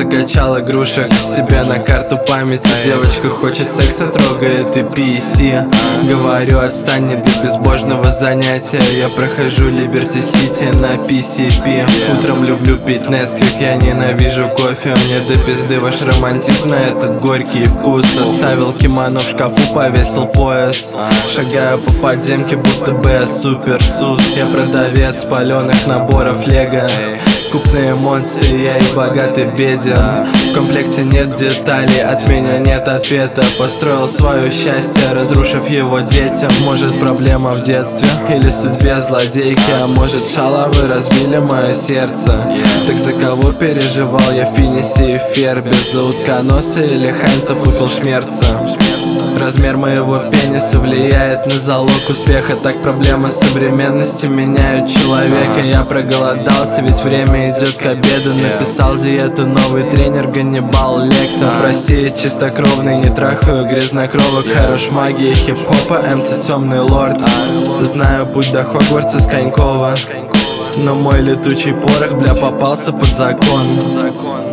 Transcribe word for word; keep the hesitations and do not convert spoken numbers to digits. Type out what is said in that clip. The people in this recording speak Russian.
закачал игрушек себе на карту памяти. Девочка хочет секса, трогает и пи си. Говорю, отстань, не до безбожного занятия. Я прохожу Liberty City на пи си пи. Утром люблю пить Несквик, я ненавижу кофе. Мне до пизды ваш романтизм на этот горький вкус. Оставил кимоно в шкафу, повесил пояс. Шагаю по подземке, будто бы я супер сус. Я продавец паленых наборов лего. Скупные эмоции, я и богат, и беден. В комплекте нет деталей, от меня нет ответа. Построил свое счастье, разрушив его детям. Может, проблема в детстве или судьбе злодейки, а может, шалавы разбили мое сердце. Так за кого переживал я в Финисе и Фербе? За утконоса или Хайнцев у Филшмерца? Размер моего пениса влияет на залог успеха. Так проблемы современности меняют человека. Я проголодался, ведь время идет к обеду. Написал диету новый тренер Ганнибал Лектор. Прости, чистокровный, не трахаю грязнокровок. Хорош в магии хип-хопа, эм си темный лорд. Знаю путь до Хогвартса с Конькова, но мой летучий порох, бля, попался под закон.